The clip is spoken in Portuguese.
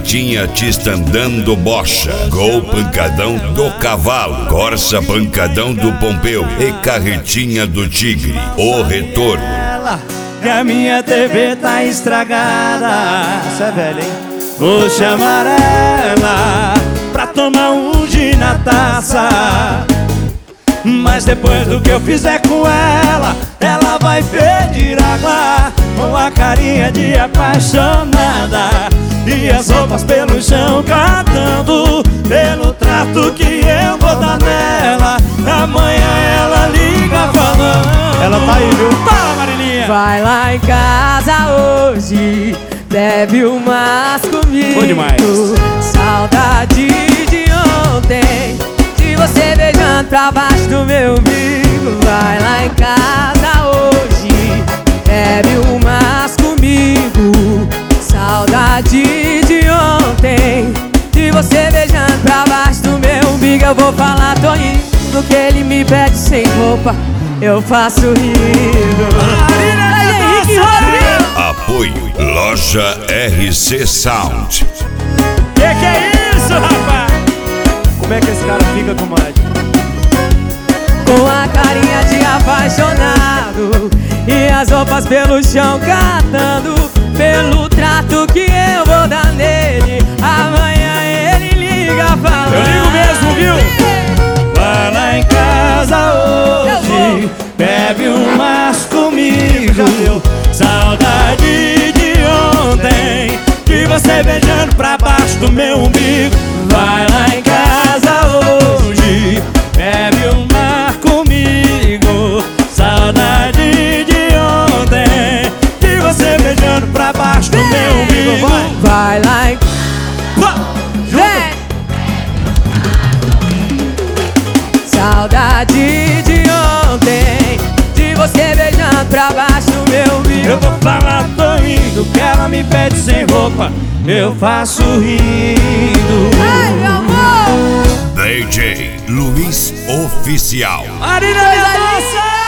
carretinha tistandando bocha, Gol pancadão do cavalo, Corsa pancadão do Pompeu e carretinha do Tigre, o retorno. Que a minha TV tá estragada. Isso é velho, hein? Vou chamar ela pra tomar um gin na taça. Mas depois do que eu fizer com ela, ela vai pedir água, com a carinha de apaixonada e as roupas pelo chão catando, pelo trato que eu vou dar nela. Amanhã ela liga falando. Ela tá aí, viu? Fala, Marilinha! Vai lá em casa hoje, bebe umas comigo. Bom demais. Saudade de ontem, de você beijando pra baixo do meu umbigo. Vai lá em casa hoje, bebe umas comigo. Saudade de ontem, de você beijando pra baixo do meu umbigo. Eu vou falar, tô indo, que ele me pede sem roupa, eu faço rindo. Henrique Rodrigues. Apoio Loja RC Sound. Que é isso, rapaz? Como é que esse cara fica, comadre? Com a carinha de apaixonado e as roupas pelo chão catando, pelo trato que eu vou dar nele. Amanhã ele liga falando. Eu ligo mesmo, viu? Vai lá em casa hoje, bebe umas comigo. Saudade de ontem, de você beijando pra baixo do meu umbigo. Vai lá em casa hoje, bebe uma comigo. Saudade de ontem, de você beijando pra baixo do meu umbigo. Vai lá em... Vem! Saudade de ontem, de você beijando pra baixo do meu umbigo. Eu vou falar, tô indo, que ela me pede sem roupa, eu faço rindo. Ai, meu amor! DJ Luiz Oficial. Marília, minha moça!